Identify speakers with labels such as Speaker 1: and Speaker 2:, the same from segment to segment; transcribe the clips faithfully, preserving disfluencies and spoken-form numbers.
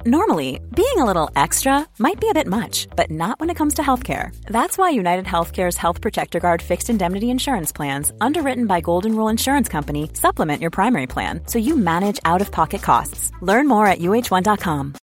Speaker 1: Normally, being a little extra might be a bit much, but not when it comes to healthcare. That's why United Healthcare's Health Protector Guard fixed indemnity insurance plans, underwritten by Golden Rule Insurance Company, supplement your primary plan so you manage out-of-pocket costs. Learn more at U H one dot com.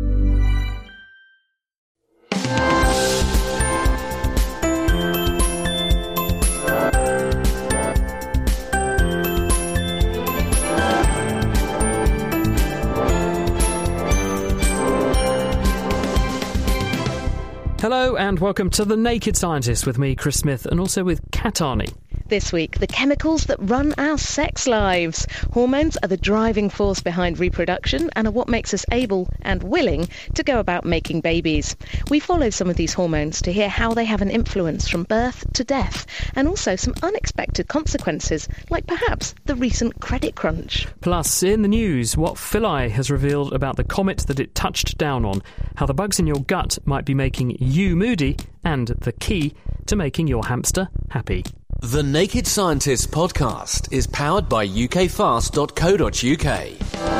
Speaker 2: Hello and welcome to The Naked Scientist with me, Chris Smith, and also with Kat Arney.
Speaker 3: This week, the chemicals that run our sex lives. Hormones are the driving force behind reproduction and are what makes us able and willing to go about making babies. We follow some of these hormones to hear how they have an influence from birth to death, and also some unexpected consequences, like perhaps the recent credit crunch.
Speaker 2: Plus, in the news, what Philae has revealed about the comet that it touched down on, how the bugs in your gut might be making you moody, and the key to making your hamster happy.
Speaker 4: The Naked Scientist podcast is powered by U K fast dot co dot U K.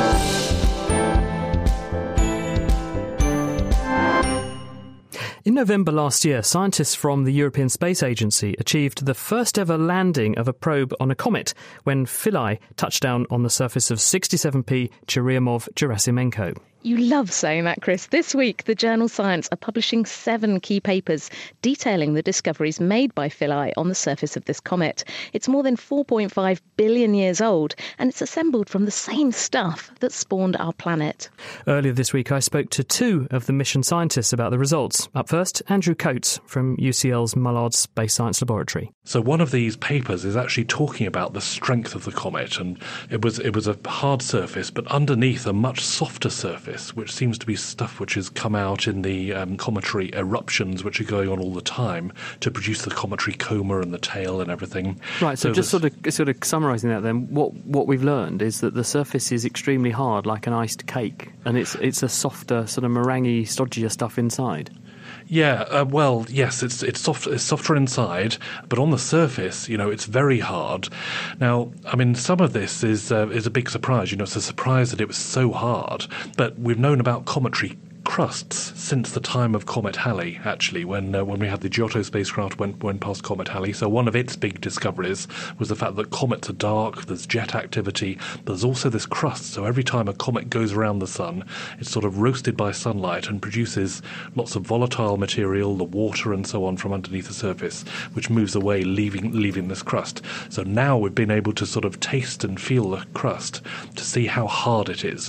Speaker 2: In November last year, scientists from the European Space Agency achieved the first ever landing of a probe on a comet when Philae touched down on the surface of sixty-seven P Churyumov-Gerasimenko.
Speaker 3: You love saying that, Chris. This week, the journal Science are publishing seven key papers detailing the discoveries made by Philae on the surface of this comet. It's more than four point five billion years old, and it's assembled from the same stuff that spawned our planet.
Speaker 2: Earlier this week, I spoke to two of the mission scientists about the results. Up first, Andrew Coates from U C L's Mullard Space Science Laboratory.
Speaker 5: So one of these papers is actually talking about the strength of the comet, and it was it was a hard surface, but underneath a much softer surface, which seems to be stuff which has come out in the um, cometary eruptions which are going on all the time to produce the cometary coma and the tail and everything.
Speaker 2: Right, so, so just
Speaker 5: this...
Speaker 2: sort of sort of summarising that then, what what we've learned is that the surface is extremely hard, like an iced cake, and it's it's a softer, sort of meringue, stodgier stuff inside.
Speaker 5: Yeah, uh, well, yes, it's it's soft, it's softer inside, but on the surface, you know, it's very hard. Now, I mean, some of this is uh, is a big surprise. You know, it's a surprise that it was so hard. But we've known about cometary crusts since the time of Comet Halley, actually, when uh, when we had the Giotto spacecraft went went past Comet Halley. So one of its big discoveries was the fact that comets are dark, there's jet activity, but there's also this crust. So every time a comet goes around the sun, it's sort of roasted by sunlight and produces lots of volatile material, the water and so on from underneath the surface, which moves away, leaving leaving this crust. So now we've been able to sort of taste and feel the crust to see how hard it is.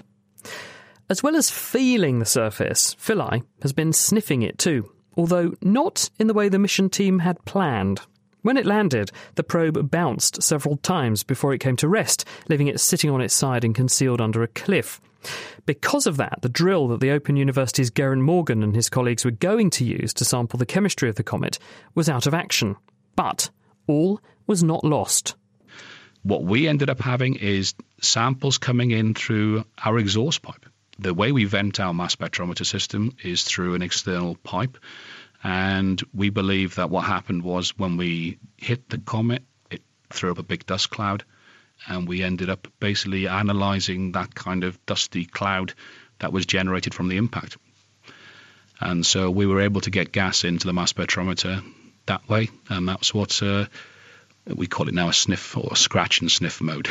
Speaker 2: As well as feeling the surface, Philae has been sniffing it too, although not in the way the mission team had planned. When it landed, the probe bounced several times before it came to rest, leaving it sitting on its side and concealed under a cliff. Because of that, the drill that the Open University's Geraint Morgan and his colleagues were going to use to sample the chemistry of the comet was out of action. But all was not lost.
Speaker 6: What we ended up having is samples coming in through our exhaust pipe. The way we vent our mass spectrometer system is through an external pipe, and we believe that what happened was when we hit the comet, it threw up a big dust cloud, and we ended up basically analysing that kind of dusty cloud that was generated from the impact. And so we were able to get gas into the mass spectrometer that way, and that's what uh, we call it now a sniff or a scratch and sniff mode.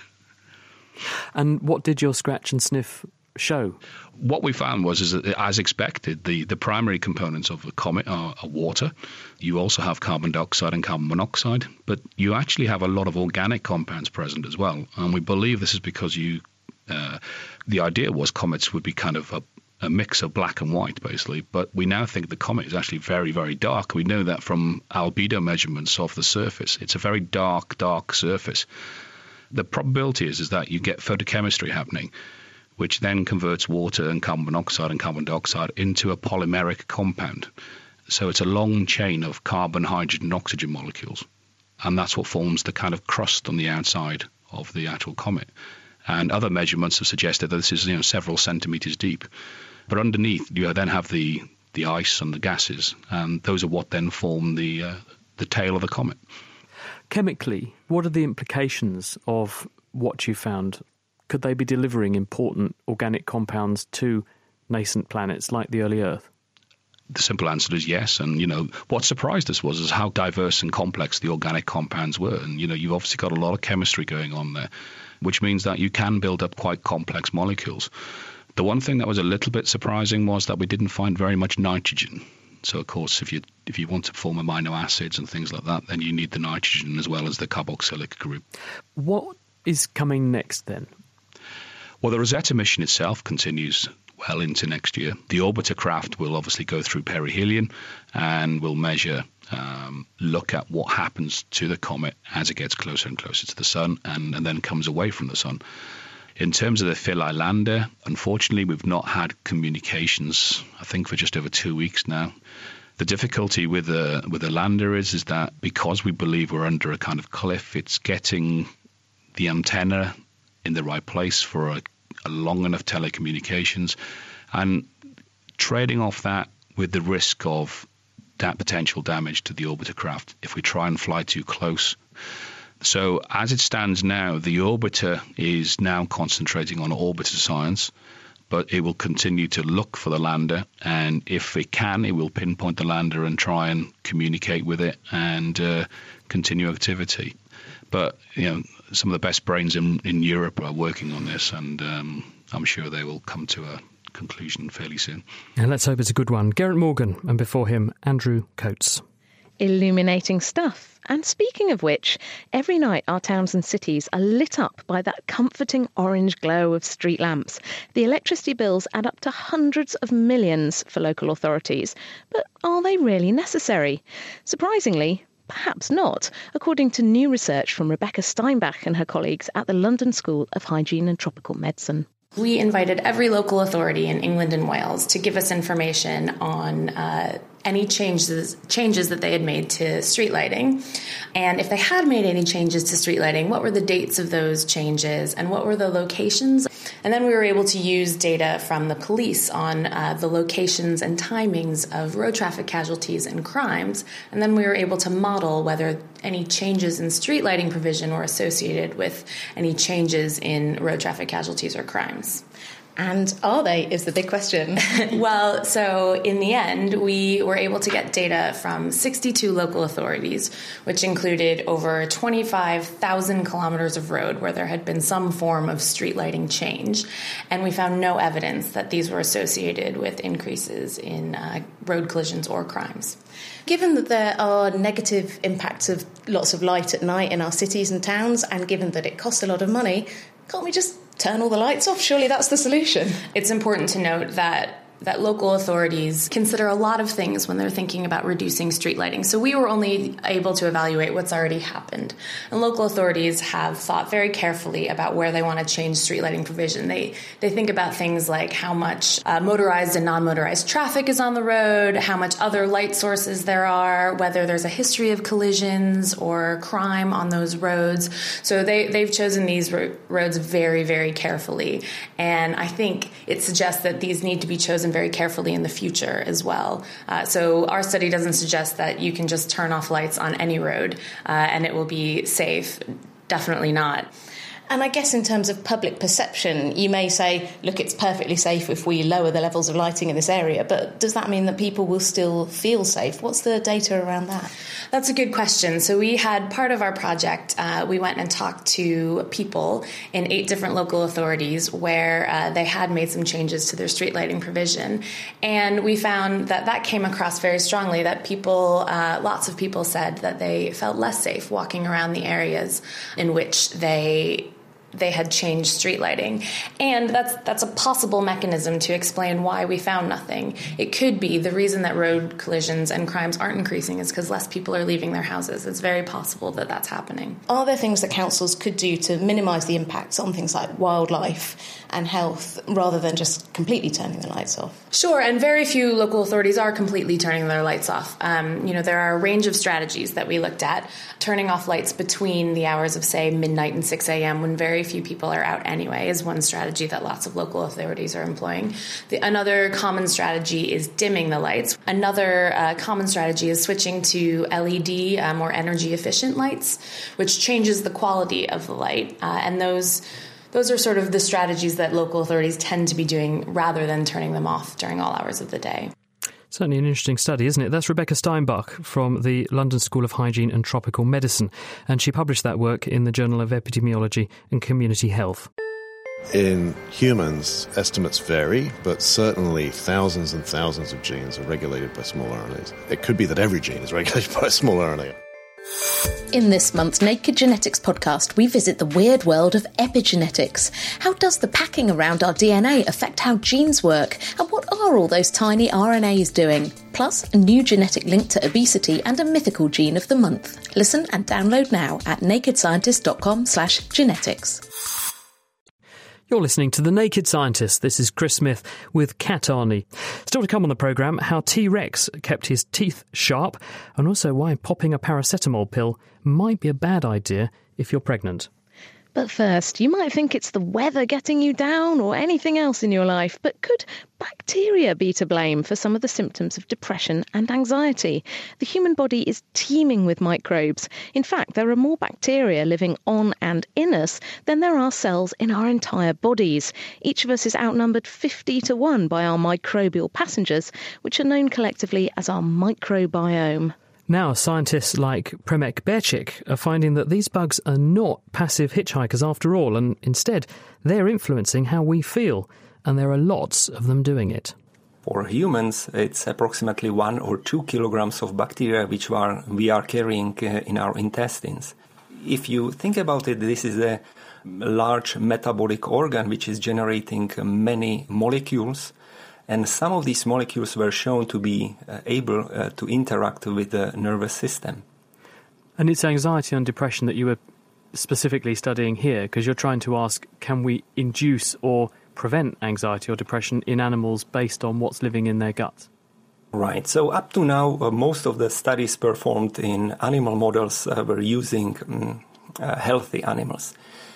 Speaker 2: And what did your scratch and sniff show?
Speaker 6: What we found was, is that, as expected, the, the primary components of the comet are, are water. You also have carbon dioxide and carbon monoxide, but you actually have a lot of organic compounds present as well. And we believe this is because you, uh, the idea was comets would be kind of a, a mix of black and white, basically. But we now think the comet is actually very, very dark. We know that from albedo measurements of the surface. It's a very dark, dark surface. The probability is, is that you get photochemistry happening, which then converts water and carbon monoxide and carbon dioxide into a polymeric compound. So it's a long chain of carbon, hydrogen, and oxygen molecules. And that's what forms the kind of crust on the outside of the actual comet. And other measurements have suggested that this is, you know, several centimetres deep. But underneath, you then have the, the ice and the gases, and those are what then form the uh, the tail of the comet.
Speaker 2: Chemically, what are the implications of what you found? Could they be delivering important organic compounds to nascent planets like the early Earth?
Speaker 6: The simple answer is yes. And, you know, what surprised us was is how diverse and complex the organic compounds were. And, you know, you've obviously got a lot of chemistry going on there, which means that you can build up quite complex molecules. The one thing that was a little bit surprising was that we didn't find very much nitrogen. So, of course, if you if you want to form amino acids and things like that, then you need the nitrogen as well as the carboxylic group.
Speaker 2: What is coming next then?
Speaker 6: Well, the Rosetta mission itself continues well into next year. The orbiter craft will obviously go through perihelion and will measure, um, look at what happens to the comet as it gets closer and closer to the sun and, and then comes away from the sun. In terms of the Philae lander, unfortunately, we've not had communications, I think, for just over two weeks now. The difficulty with the with the lander is, is that because we believe we're under a kind of cliff, it's getting the antenna in the right place for a, a long enough telecommunications and trading off that with the risk of that potential damage to the orbiter craft if we try and fly too close. So as it stands now, the orbiter is now concentrating on orbiter science, but it will continue to look for the lander, and if it can, it will pinpoint the lander and try and communicate with it and uh, continue activity. But, you know, some of the best brains in, in Europe are working on this, and um, I'm sure they will come to a conclusion fairly soon.
Speaker 2: And let's hope it's a good one. Geraint Morgan, and before him, Andrew Coates.
Speaker 3: Illuminating stuff. And speaking of which, every night our towns and cities are lit up by that comforting orange glow of street lamps. The electricity bills add up to hundreds of millions for local authorities. But are they really necessary? Surprisingly, perhaps not, according to new research from Rebecca Steinbach and her colleagues at the London School of Hygiene and Tropical Medicine.
Speaker 7: We invited every local authority in England and Wales to give us information on uh, any changes changes that they had made to street lighting. And if they had made any changes to street lighting, what were the dates of those changes and what were the locations? And then we were able to use data from the police on uh, the locations and timings of road traffic casualties and crimes. And then we were able to model whether any changes in street lighting provision were associated with any changes in road traffic casualties or crimes.
Speaker 3: And are they, is the big question.
Speaker 7: Well, so in the end, we were able to get data from sixty-two local authorities, which included over twenty-five thousand kilometers of road where there had been some form of street lighting change. And we found no evidence that these were associated with increases in uh, road collisions or crimes.
Speaker 8: Given that there are negative impacts of lots of light at night in our cities and towns, and given that it costs a lot of money, can't we just turn all the lights off? Surely that's the solution.
Speaker 7: It's important to note that that local authorities consider a lot of things when they're thinking about reducing street lighting. So we were only able to evaluate what's already happened. And local authorities have thought very carefully about where they want to change street lighting provision. They they think about things like how much uh, motorized and non-motorized traffic is on the road, how much other light sources there are, whether there's a history of collisions or crime on those roads. So they, they've chosen these ro- roads very, very carefully. And I think it suggests that these need to be chosen very carefully in the future as well. Uh, so our study doesn't suggest that you can just turn off lights on any road uh, and it will be safe. Definitely not.
Speaker 8: And I guess in terms of public perception, you may say, look, it's perfectly safe if we lower the levels of lighting in this area, but does that mean that people will still feel safe? What's the data around that?
Speaker 7: That's a good question. So we had part of our project, uh, we went and talked to people in eight different local authorities where uh, they had made some changes to their street lighting provision. And we found that that came across very strongly, that people, uh, lots of people said that they felt less safe walking around the areas in which they they had changed street lighting. And that's that's a possible mechanism to explain why we found nothing. It could be the reason that road collisions and crimes aren't increasing is because less people are leaving their houses. It's very possible that that's happening.
Speaker 8: Are there things that councils could do to minimise the impacts on things like wildlife and health rather than just completely turning the lights off?
Speaker 7: Sure, and very few local authorities are completely turning their lights off. Um, you know, there are a range of strategies that we looked at. Turning off lights between the hours of, say, midnight and six a.m. when very few people are out anyway is one strategy that lots of local authorities are employing. The, another common strategy is dimming the lights. Another uh, common strategy is switching to L E D, uh, more energy-efficient lights, which changes the quality of the light. Uh, and those Those are sort of the strategies that local authorities tend to be doing rather than turning them off during all hours of the day.
Speaker 2: Certainly an interesting study, isn't it? That's Rebecca Steinbach from the London School of Hygiene and Tropical Medicine, and she published that work in the Journal of Epidemiology and Community Health.
Speaker 9: In humans, estimates vary, but certainly thousands and thousands of genes are regulated by small R N As. It could be that every gene is regulated by a small R N A.
Speaker 8: In this month's Naked Genetics podcast, we visit the weird world of epigenetics. How does the packing around our D N A affect how genes work? And what are all those tiny R N As doing? Plus, a new genetic link to obesity and a mythical gene of the month. Listen and download now at nakedscientist.com slash genetics.
Speaker 2: You're listening to The Naked Scientist. This is Chris Smith with Kat Arney. Still to come on the programme, how T-Rex kept his teeth sharp, and also why popping a paracetamol pill might be a bad idea if you're pregnant.
Speaker 3: But first, you might think it's the weather getting you down or anything else in your life, but could bacteria be to blame for some of the symptoms of depression and anxiety? The human body is teeming with microbes. In fact, there are more bacteria living on and in us than there are cells in our entire bodies. Each of us is outnumbered fifty to one by our microbial passengers, which are known collectively as our microbiome.
Speaker 2: Now, scientists like Premek Berchik are finding that these bugs are not passive hitchhikers after all, and instead they're influencing how we feel, and there are lots of them doing it.
Speaker 10: For humans, it's approximately one or two kilograms of bacteria which are, we are carrying uh, in our intestines. If you think about it, this is a large metabolic organ which is generating many molecules. And some of these molecules were shown to be uh, able uh, to interact with the nervous system.
Speaker 2: And it's anxiety and depression that you were specifically studying here, because you're trying to ask, can we induce or prevent anxiety or depression in animals based on what's living in their guts?
Speaker 10: Right. So up to now, uh, most of the studies performed in animal models uh, were using um, uh, healthy animals.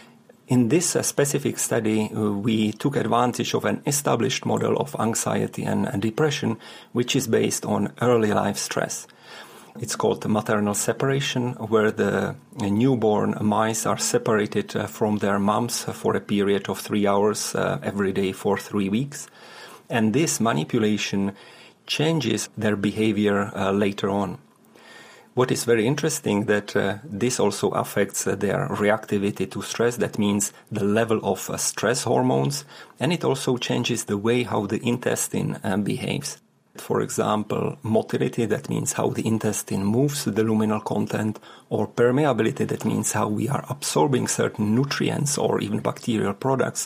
Speaker 10: In this uh, specific study, uh, we took advantage of an established model of anxiety and, and depression, which is based on early life stress. It's called maternal separation, where the uh, newborn mice are separated uh, from their moms for a period of three hours uh, every day for three weeks. And this manipulation changes their behavior uh, later on. What is very interesting that uh, this also affects uh, their reactivity to stress. That means the level of uh, stress hormones, and it also changes the way how the intestine uh, behaves. For example, motility, that means how the intestine moves the luminal content, or permeability, that means how we are absorbing certain nutrients or even bacterial products,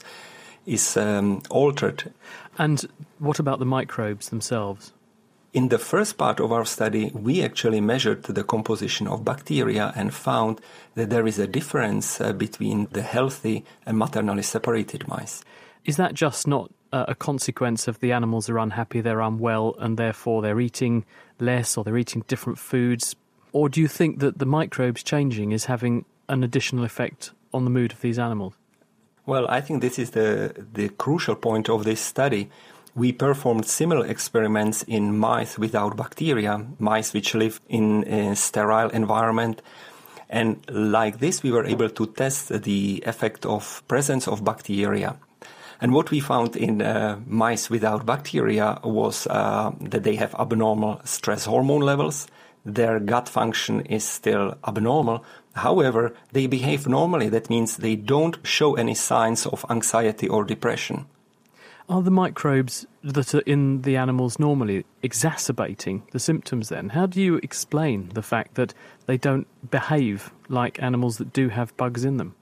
Speaker 10: is um, altered.
Speaker 2: And what about the microbes themselves?
Speaker 10: In the first part of our study, we actually measured the composition of bacteria and found that there is a difference uh, between the healthy and maternally separated mice.
Speaker 2: Is that just not uh, a consequence of the animals are unhappy, they're unwell, and therefore they're eating less or they're eating different foods? Or do you think that the microbes changing is having an additional effect on the mood of these animals?
Speaker 10: Well, I think this is the, the crucial point of this study. We performed similar experiments in mice without bacteria, mice which live in a sterile environment. And like this, we were able to test the effect of presence of bacteria. And what we found in uh, mice without bacteria was uh, that they have abnormal stress hormone levels. Their gut function is still abnormal. However, they behave normally. That means they don't show any signs of anxiety or depression.
Speaker 2: Are the microbes that are in the animals normally exacerbating the symptoms then? How do you explain the fact that they don't behave like animals that do have bugs in them?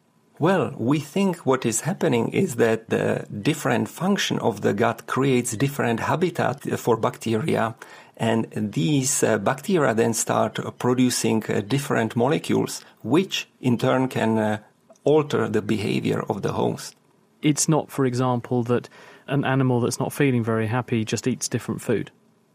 Speaker 10: Well, we think what is happening is that the different function of the gut creates different habitat for bacteria, and these uh, bacteria then start uh, producing uh, different molecules, which in turn can uh, alter the behavior of the host.
Speaker 2: It's not, for example, that an animal that's not feeling very happy just eats different food?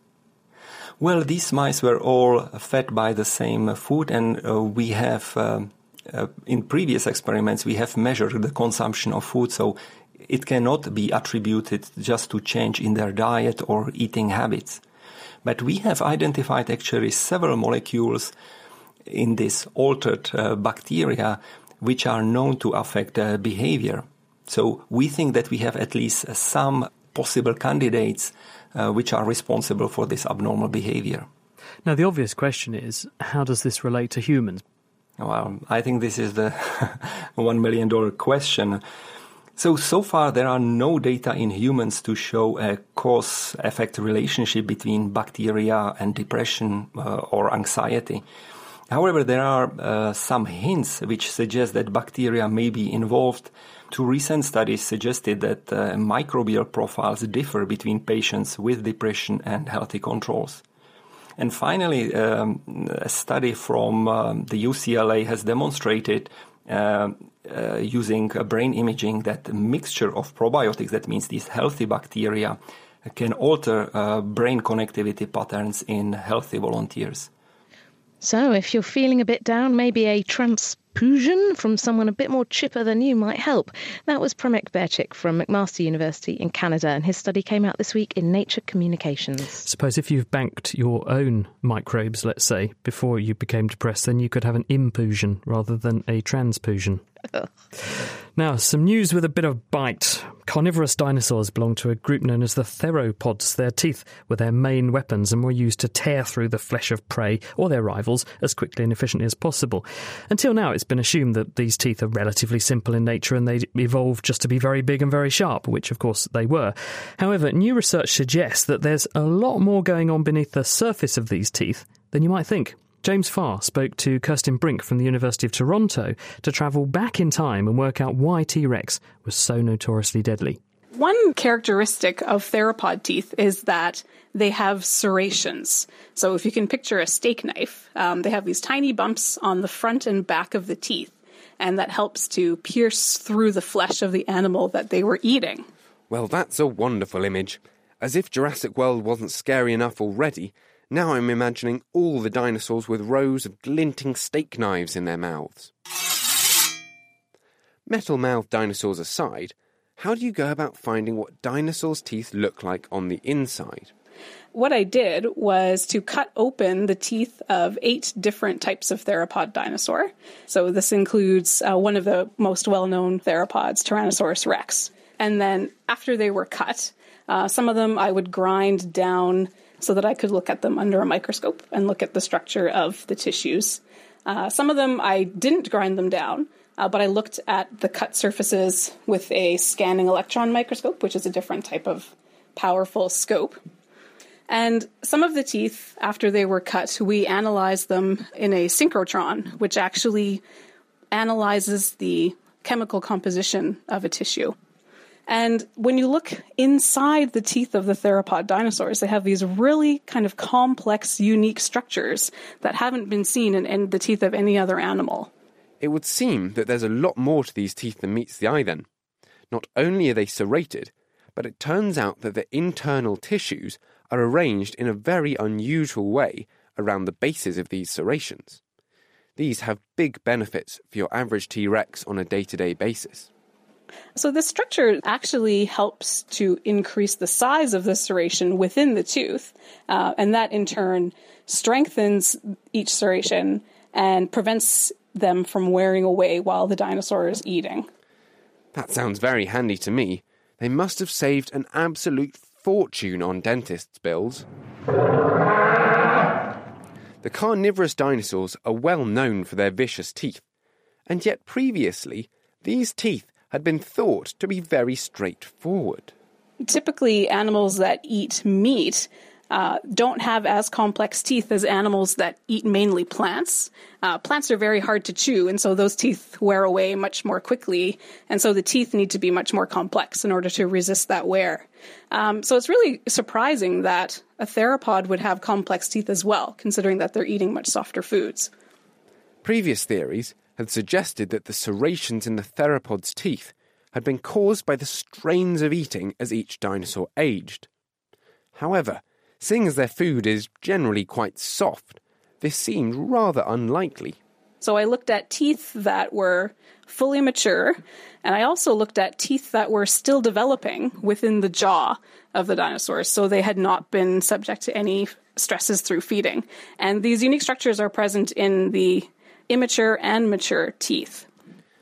Speaker 10: Well, these mice were all fed by the same food, and uh, we have, uh, uh, in previous experiments, we have measured the consumption of food, so it cannot be attributed just to change in their diet or eating habits. But we have identified actually several molecules in this altered uh, bacteria which are known to affect uh, behavior. So we think that we have at least uh, some possible candidates uh, which are responsible for this abnormal behavior.
Speaker 2: Now, the obvious question is, how does this relate to humans?
Speaker 10: Well, I think this is the one million dollar question. So, so far there are no data in humans to show a cause-effect relationship between bacteria and depression uh, or anxiety. However, there are uh, some hints which suggest that bacteria may be involved. Two recent studies suggested that uh, microbial profiles differ between patients with depression and healthy controls. And finally, um, a study from um, the U C L A has demonstrated uh, uh, using uh, brain imaging that a mixture of probiotics, that means these healthy bacteria, can alter uh, brain connectivity patterns in healthy volunteers.
Speaker 3: So if you're feeling a bit down, maybe a transfusion from someone a bit more chipper than you might help. That was Premek Berchik from McMaster University in Canada, and his study came out this week in Nature Communications.
Speaker 2: Suppose if you've banked your own microbes, let's say, before you became depressed, then you could have an impusion rather than a transfusion. Now, some news with a bit of bite. Carnivorous dinosaurs belong to a group known as the theropods. Their teeth were their main weapons and were used to tear through the flesh of prey or their rivals as quickly and efficiently as possible. Until now, it's been assumed that these teeth are relatively simple in nature and they evolved just to be very big and very sharp, which of course they were. However, new research suggests that there's a lot more going on beneath the surface of these teeth than you might think. James Farr spoke to Kirsten Brink from the University of Toronto to travel back in time and work out why T-Rex was so notoriously deadly.
Speaker 11: One characteristic of theropod teeth is that they have serrations. So if you can picture a steak knife, um, they have these tiny bumps on the front and back of the teeth, and that helps to pierce through the flesh of the animal that they were eating.
Speaker 12: Well, that's a wonderful image. As if Jurassic World wasn't scary enough already, now I'm imagining all the dinosaurs with rows of glinting steak knives in their mouths. Metal-mouthed dinosaurs aside, how do you go about finding what dinosaurs' teeth look like on the inside?
Speaker 11: What I did was to cut open the teeth of eight different types of theropod dinosaur. So this includes uh, one of the most well-known theropods, Tyrannosaurus rex. And then after they were cut, uh, some of them I would grind down so that I could look at them under a microscope and look at the structure of the tissues. Uh, some of them I didn't grind them down, uh, but I looked at the cut surfaces with a scanning electron microscope, which is a different type of powerful scope. And some of the teeth, after they were cut, we analyzed them in a synchrotron, which actually analyzes the chemical composition of a tissue. And when you look inside the teeth of the theropod dinosaurs, they have these really kind of complex, unique structures that haven't been seen in, in the teeth of any other animal.
Speaker 12: It would seem that there's a lot more to these teeth than meets the eye then. Not only are they serrated, but it turns out that the internal tissues are arranged in a very unusual way around the bases of these serrations. These have big benefits for your average T-Rex on a day-to-day basis.
Speaker 11: So this structure actually helps to increase the size of the serration within the tooth, uh, and that in turn strengthens each serration and prevents them from wearing away while the dinosaur is eating.
Speaker 12: That sounds very handy to me. They must have saved an absolute fortune on dentists' bills. The carnivorous dinosaurs are well known for their vicious teeth, and yet previously these teeth had been thought to be very straightforward.
Speaker 11: Typically, animals that eat meat uh, don't have as complex teeth as animals that eat mainly plants. Uh, plants are very hard to chew, and so those teeth wear away much more quickly, and so the teeth need to be much more complex in order to resist that wear. Um, so it's really surprising that a theropod would have complex teeth as well, considering that they're eating much softer foods.
Speaker 12: Previous theories had suggested that the serrations in the theropod's teeth had been caused by the strains of eating as each dinosaur aged. However, seeing as their food is generally quite soft, this seemed rather unlikely.
Speaker 11: So I looked at teeth that were fully mature, and I also looked at teeth that were still developing within the jaw of the dinosaurs, so they had not been subject to any stresses through feeding. And these unique structures are present in the immature and mature teeth.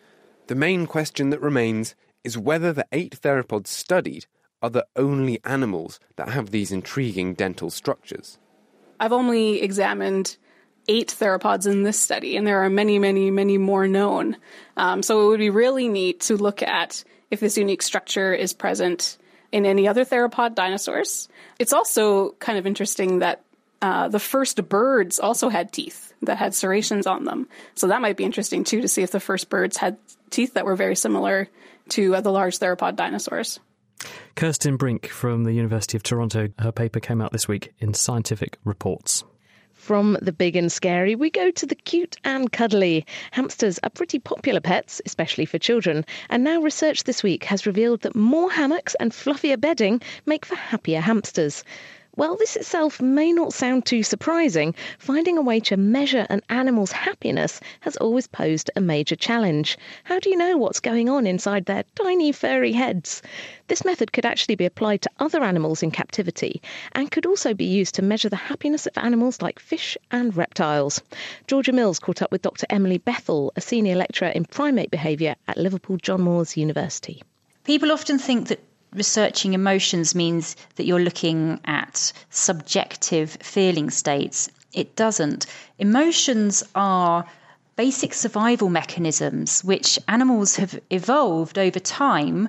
Speaker 12: The main question that remains is whether the eight theropods studied are the only animals that have these intriguing dental structures.
Speaker 11: I've only examined eight theropods in this study, and there are many, many, many more known. Um, so it would be really neat to look at if this unique structure is present in any other theropod dinosaurs. It's also kind of interesting that uh, the first birds also had teeth that had serrations on them. So that might be interesting, too, to see if the first birds had teeth that were very similar to uh, the large theropod dinosaurs.
Speaker 2: Kirsten Brink from the University of Toronto. Her paper came out this week in Scientific Reports.
Speaker 3: From the big and scary, we go to the cute and cuddly. Hamsters are pretty popular pets, especially for children, and now research this week has revealed that more hammocks and fluffier bedding make for happier hamsters. While this itself may not sound too surprising, finding a way to measure an animal's happiness has always posed a major challenge. How do you know what's going on inside their tiny furry heads? This method could actually be applied to other animals in captivity and could also be used to measure the happiness of animals like fish and reptiles. Georgia Mills caught up with Doctor Emily Bethell, a senior lecturer in primate behaviour at Liverpool John Moores University.
Speaker 13: People often think that researching emotions means that you're looking at subjective feeling states. It doesn't. Emotions are basic survival mechanisms which animals have evolved over time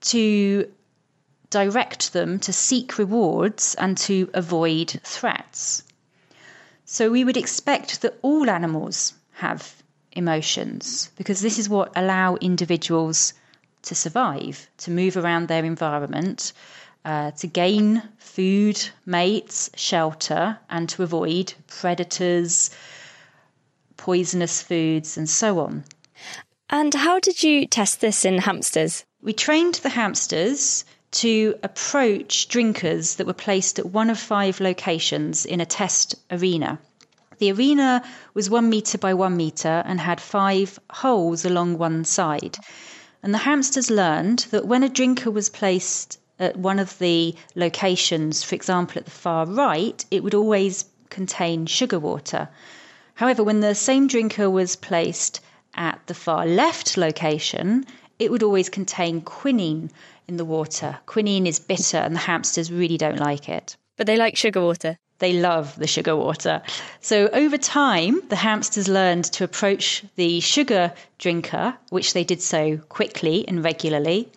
Speaker 13: to direct them to seek rewards and to avoid threats. So we would expect that all animals have emotions because this is what allow individuals to survive, to move around their environment, uh, to gain food, mates, shelter, and to avoid predators, poisonous foods, and so on.
Speaker 14: And how did you test this in hamsters?
Speaker 13: We trained the hamsters to approach drinkers that were placed at one of five locations in a test arena. The arena was one metre by one metre and had five holes along one side. And the hamsters learned that when a drinker was placed at one of the locations, for example, at the far right, it would always contain sugar water. However, when the same drinker was placed at the far left location, it would always contain quinine in the water. Quinine is bitter and the hamsters really don't like it.
Speaker 14: But they like sugar water.
Speaker 13: They love the sugar water. So over time, the hamsters learned to approach the sugar drinker, which they did so quickly and regularly.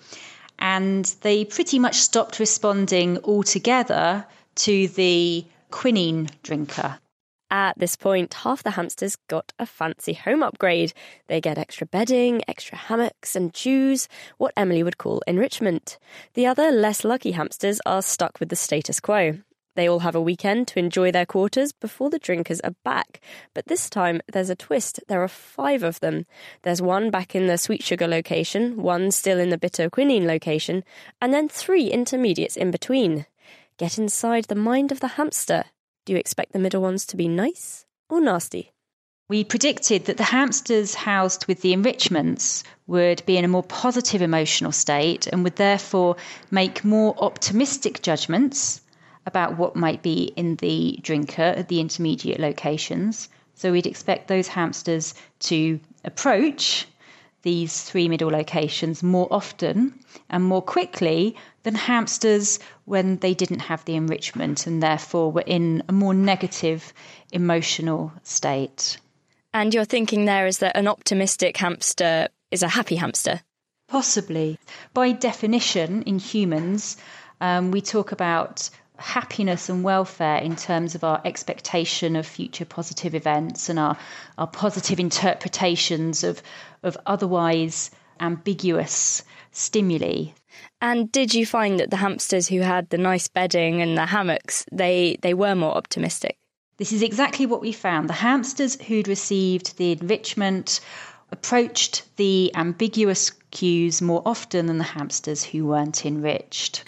Speaker 13: And they pretty much stopped responding altogether to the quinine drinker.
Speaker 14: At this point, half the hamsters got a fancy home upgrade. They get extra bedding, extra hammocks and chews, what Emily would call enrichment. The other, less lucky hamsters are stuck with the status quo. They all have a weekend to enjoy their quarters before the drinkers are back. But this time, there's a twist. There are five of them. There's one back in the sweet sugar location, one still in the bitter quinine location, and then three intermediates in between. Get inside the mind of the hamster. Do you expect the middle ones to be nice or nasty?
Speaker 13: We predicted that the hamsters housed with the enrichments would be in a more positive emotional state and would therefore make more optimistic judgments about what might be in the drinker at the intermediate locations. So we'd expect those hamsters to approach these three middle locations more often and more quickly than hamsters when they didn't have the enrichment and therefore were in a more negative emotional state.
Speaker 14: And your thinking there is that an optimistic hamster is a happy hamster?
Speaker 13: Possibly. By definition, in humans, um, we talk about happiness and welfare in terms of our expectation of future positive events and our, our positive interpretations of, of otherwise ambiguous stimuli.
Speaker 14: And did you find that the hamsters who had the nice bedding and the hammocks, they, they were more optimistic?
Speaker 13: This is exactly what we found. The hamsters who'd received the enrichment approached the ambiguous cues more often than the hamsters who weren't enriched.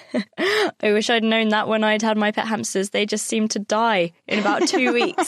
Speaker 14: I wish I'd known that when I'd had my pet hamsters. They just seemed to die in about two weeks.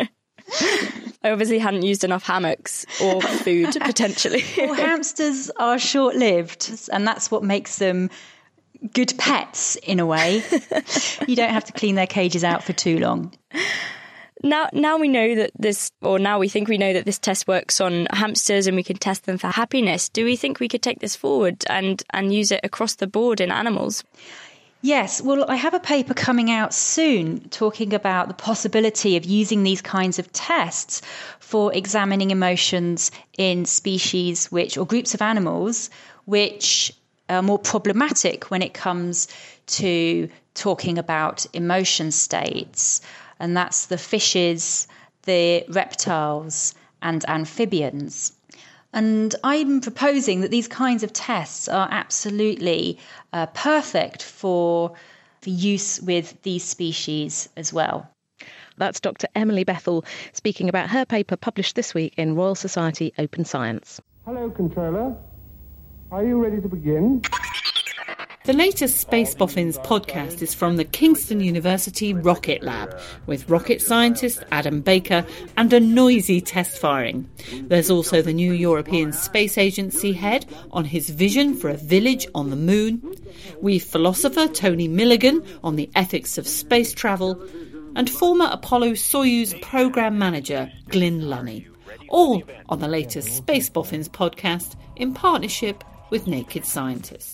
Speaker 14: I obviously hadn't used enough hammocks or food, potentially.
Speaker 13: Well, hamsters are short-lived, and that's what makes them good pets, in a way. You don't have to clean their cages out for too long.
Speaker 14: now now we know that this, or now we think we know that this test works on hamsters and we can test them for happiness. Do we think we could take this forward and, and use it across the board in animals?
Speaker 13: Yes, well, I have a paper coming out soon talking about the possibility of using these kinds of tests for examining emotions in species which, or groups of animals, which are more problematic when it comes to talking about emotion states. And that's the fishes, the reptiles, and amphibians. And I'm proposing that these kinds of tests are absolutely uh, perfect for, for use with these species as well.
Speaker 3: That's Doctor Emily Bethell speaking about her paper published this week in Royal Society Open Science.
Speaker 15: Hello, Controller. Are you ready to begin?
Speaker 16: The latest Space Boffins podcast is from the Kingston University Rocket Lab, with rocket scientist Adam Baker and a noisy test firing. There's also the new European Space Agency head on his vision for a village on the moon. We've philosopher Tony Milligan on the ethics of space travel, and former Apollo Soyuz program manager Glyn Lunny. All on the latest Space Boffins podcast in partnership with Naked Scientists.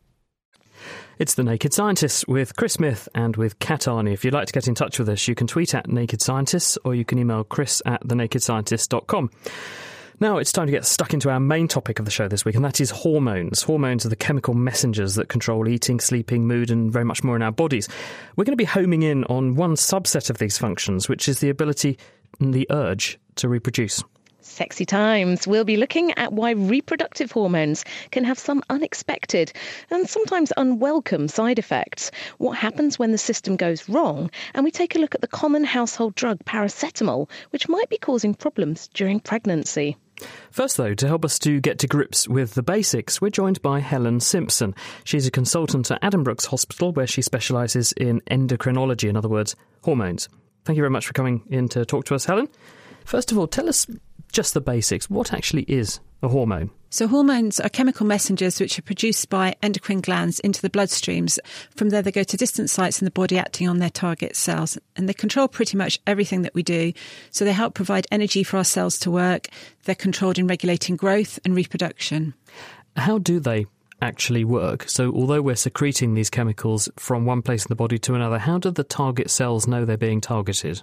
Speaker 2: It's The Naked Scientists with Chris Smith and with Kat Arney. If you'd like to get in touch with us, you can tweet at Naked Scientists or you can email chris at the naked scientist dot com. Now it's time to get stuck into our main topic of the show this week, and that is hormones. Hormones are the chemical messengers that control eating, sleeping, mood, and very much more in our bodies. We're going to be homing in on one subset of these functions, which is the ability and the urge to reproduce.
Speaker 3: Sexy times. We'll be looking at why reproductive hormones can have some unexpected and sometimes unwelcome side effects, what happens when the system goes wrong, and we take a look at the common household drug paracetamol, which might be causing problems during pregnancy.
Speaker 2: First, though, to help us to get to grips with the basics, we're joined by Helen Simpson. She's a consultant at Addenbrooke's Hospital, where she specialises in endocrinology, in other words, hormones. Thank you very much for coming in to talk to us, Helen. First of all, tell us just the basics. What actually is a hormone?
Speaker 17: So hormones are chemical messengers which are produced by endocrine glands into the bloodstreams. From there, they go to distant sites in the body acting on their target cells. And they control pretty much everything that we do. So they help provide energy for our cells to work. They're controlled in regulating growth and reproduction.
Speaker 2: How do they actually work? So although we're secreting these chemicals from one place in the body to another, how do the target cells know they're being targeted?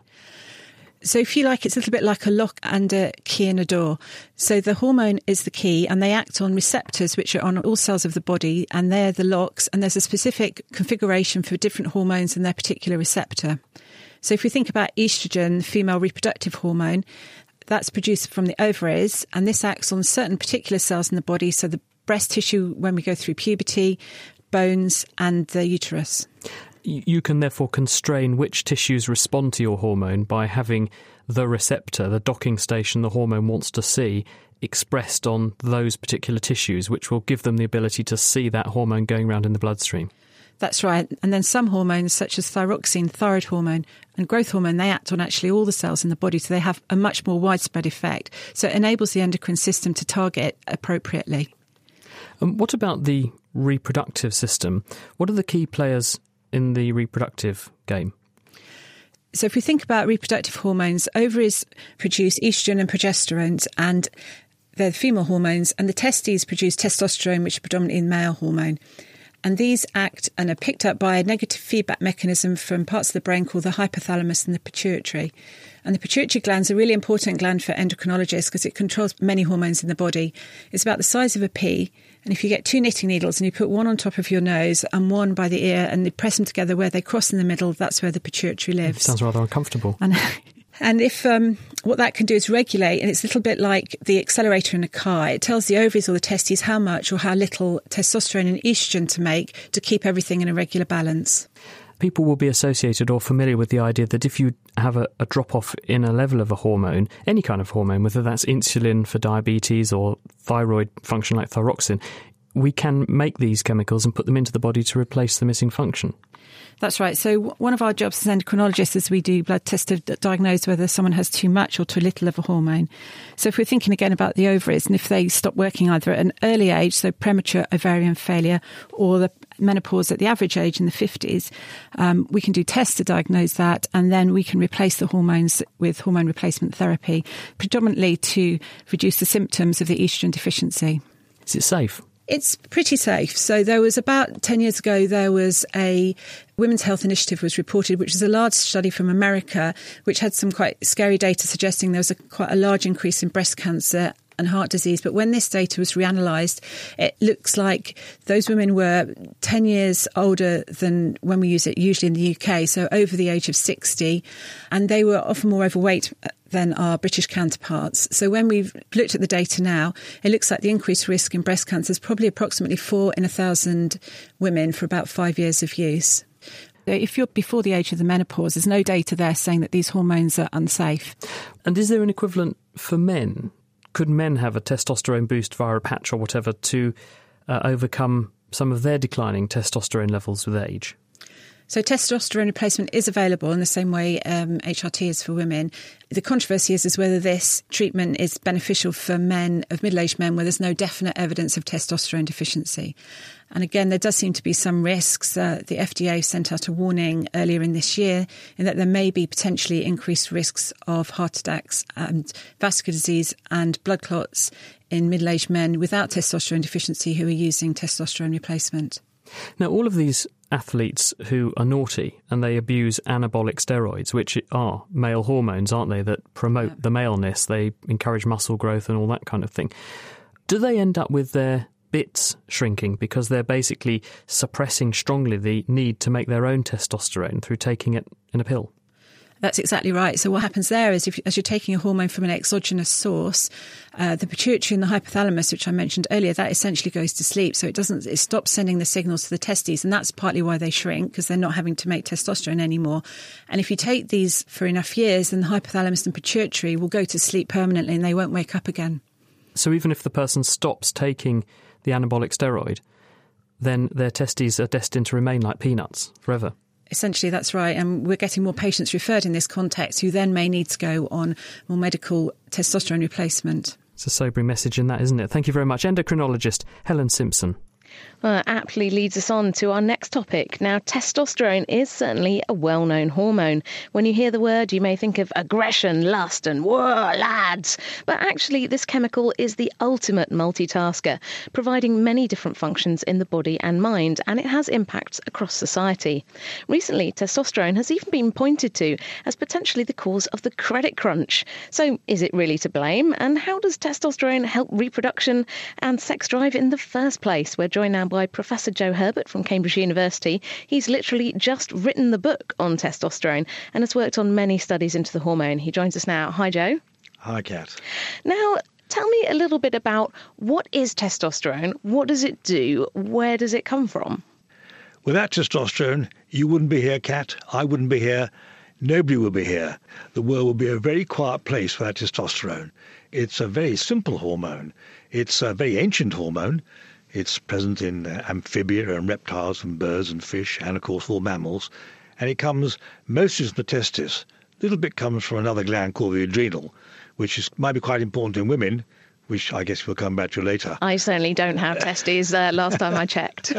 Speaker 17: So if you like, it's a little bit like a lock and a key in a door. So the hormone is the key and they act on receptors which are on all cells of the body, and they're the locks, and there's a specific configuration for different hormones and their particular receptor. So if we think about estrogen, female reproductive hormone, that's produced from the ovaries, and this acts on certain particular cells in the body, so the breast tissue when we go through puberty, bones and the uterus.
Speaker 2: You can therefore constrain which tissues respond to your hormone by having the receptor, the docking station the hormone wants to see, expressed on those particular tissues, which will give them the ability to see that hormone going around in the bloodstream.
Speaker 17: That's right. And then some hormones, such as thyroxine, thyroid hormone, and growth hormone, they act on actually all the cells in the body, so they have a much more widespread effect. So it enables the endocrine system to target appropriately.
Speaker 2: And what about the reproductive system? What are the key players in the reproductive game?
Speaker 17: So if we think about reproductive hormones, ovaries produce estrogen and progesterone, and they're the female hormones, and the testes produce testosterone, which is predominantly the male hormone. And these act and are picked up by a negative feedback mechanism from parts of the brain called the hypothalamus and the pituitary. And the pituitary gland is a really important gland for endocrinologists because it controls many hormones in the body. It's about the size of a pea. And if you get two knitting needles and you put one on top of your nose and one by the ear and you press them together where they cross in the middle, that's where the pituitary lives.
Speaker 2: Sounds rather uncomfortable.
Speaker 17: And, and if um, what that can do is regulate, and it's a little bit like the accelerator in a car, it tells the ovaries or the testes how much or how little testosterone and estrogen to make to keep everything in a regular balance.
Speaker 2: People will be associated or familiar with the idea that if you have a, a drop-off in a level of a hormone, any kind of hormone, whether that's insulin for diabetes or thyroid function like thyroxine, we can make these chemicals and put them into the body to replace the missing function.
Speaker 17: That's right. So one of our jobs as endocrinologists is we do blood tests to diagnose whether someone has too much or too little of a hormone. So if we're thinking again about the ovaries, and if they stop working either at an early age, so premature ovarian failure, or the menopause at the average age in the fifties, um, we can do tests to diagnose that, and then we can replace the hormones with hormone replacement therapy, predominantly to reduce the symptoms of the estrogen deficiency.
Speaker 2: Is it safe?
Speaker 17: It's pretty safe. So there was about ten years ago, there was a Women's Health Initiative was reported, which is a large study from America, which had some quite scary data suggesting there was a, quite a large increase in breast cancer and heart disease. But when this data was reanalysed, it looks like those women were ten years older than when we use it usually in the U K, so over the age of sixty, and they were often more overweight than our British counterparts. So when we've looked at the data now, it looks like the increased risk in breast cancer is probably approximately four in a thousand women for about five years of use. If you're before the age of the menopause, there's no data there saying that these hormones are unsafe.
Speaker 2: And is there an equivalent for men? Could men have a testosterone boost via a patch or whatever to uh, overcome some of their declining testosterone levels with age?
Speaker 17: So testosterone replacement is available in the same way um, H R T is for women. The controversy is, is whether this treatment is beneficial for men, of middle-aged men, where there's no definite evidence of testosterone deficiency. And again, there does seem to be some risks. Uh, the F D A sent out a warning earlier in this year in that there may be potentially increased risks of heart attacks and vascular disease and blood clots in middle-aged men without testosterone deficiency who are using testosterone replacement.
Speaker 2: Now, all of these athletes who are naughty and they abuse anabolic steroids, which are male hormones, aren't they, that promote yeah. the maleness, they encourage muscle growth and all that kind of thing. Do they end up with their bits shrinking because they're basically suppressing strongly the need to make their own testosterone through taking it in a pill?
Speaker 17: That's exactly right. So what happens there is if, as you're taking a hormone from an exogenous source, uh, the pituitary and the hypothalamus, which I mentioned earlier, that essentially goes to sleep. So it doesn't, it stops sending the signals to the testes. And that's partly why they shrink, because they're not having to make testosterone anymore. And if you take these for enough years, then the hypothalamus and pituitary will go to sleep permanently and they won't wake up again.
Speaker 2: So even if the person stops taking the anabolic steroid, then their testes are destined to remain like peanuts forever.
Speaker 17: Essentially, that's right. And we're getting more patients referred in this context who then may need to go on more medical testosterone replacement.
Speaker 2: It's a sobering message in that, isn't it? Thank you very much. Endocrinologist Helen Simpson.
Speaker 3: Well, that aptly leads us on to our next topic. Now, testosterone is certainly a well-known hormone. When you hear the word, you may think of aggression, lust and whoa, lads. But actually, this chemical is the ultimate multitasker, providing many different functions in the body and mind, and it has impacts across society. Recently, testosterone has even been pointed to as potentially the cause of the credit crunch. So is it really to blame? And how does testosterone help reproduction and sex drive in the first place? We're joined now by Professor Joe Herbert from Cambridge University. He's literally just written the book on testosterone and has worked on many studies into the hormone. He joins us now. Hi, Joe.
Speaker 18: Hi, Kat.
Speaker 3: Now, tell me a little bit about what is testosterone, what does it do, where does it come from?
Speaker 18: Without testosterone, you wouldn't be here, Kat. I wouldn't be here. Nobody would be here. The world would be a very quiet place without testosterone. It's a very simple hormone. It's a very ancient hormone. It's present in uh, amphibia and reptiles and birds and fish and, of course, all mammals. And it comes mostly from the testis. A little bit comes from another gland called the adrenal, which is, might be quite important in women, which I guess we'll come back to later.
Speaker 3: I certainly don't have testes uh, last time I checked.